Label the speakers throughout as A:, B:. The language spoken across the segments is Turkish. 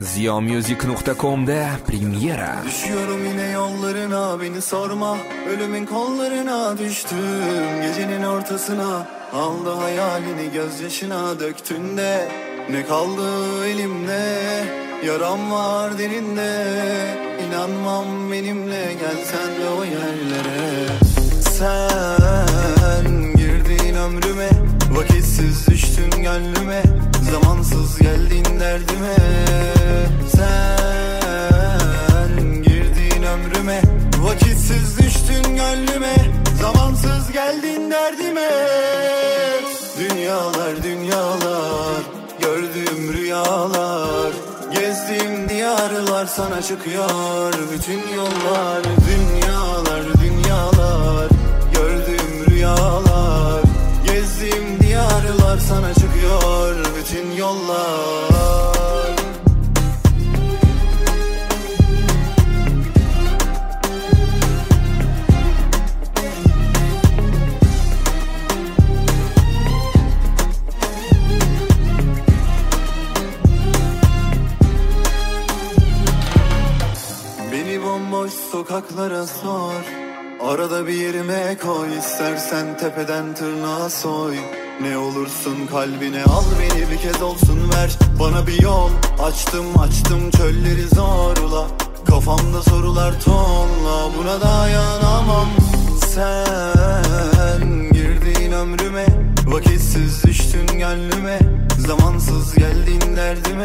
A: Ziyamusic.com'da premyera.
B: Düşüyorum yine yollarına, beni sorma. Ölümün kollarına düştüm. Gecenin ortasına aldı hayalini, gözyaşına döktün de ne kaldı elimde? Yaram var derinde, İnanmam benimle, gel sen de o yerlere. Sen girdin ömrüme, vakitsiz düştün gönlüme, zamansız geldin derdime. Sen girdin ömrüme, vakitsiz düştün gönlüme, zamansız geldin derdime. Dünyalar dünyalar, gördüğüm rüyalar, gezdiğim diyarlar sana çıkıyor bütün yollar. Dünyalar dünyalar, gördüğüm rüyalar, gezdiğim diyarlar sana çıkıyor bütün yollar. Beni bomboş sokaklara sor, arada bir yerime koy, istersen tepeden tırnağa soy. Ne olursun kalbine al beni, bir kez olsun ver bana bir yol. Açtım çölleri zorla, kafamda sorular tonla, buna dayanamam. Sen girdin ömrüme, vakitsiz düştün gönlüme, zamansız geldin derdime.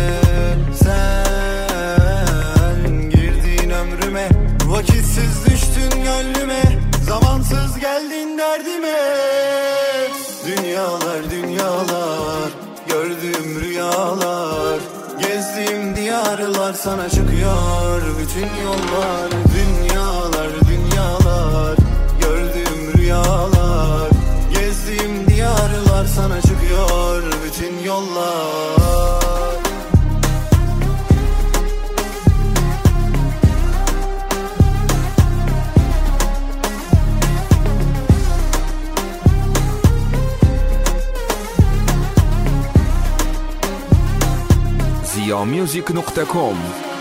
B: Sen girdin ömrüme, vakitsiz düştün gönlüme, zamansız geldin derdime. Dünyalar dünyalar, gördüğüm rüyalar, gezdiğim diyarlar sana çıkıyor bütün yollar. Dünyalar dünyalar, gördüğüm rüyalar, gezdiğim diyarlar sana çıkıyor bütün yollar.
A: Ziyamusic.com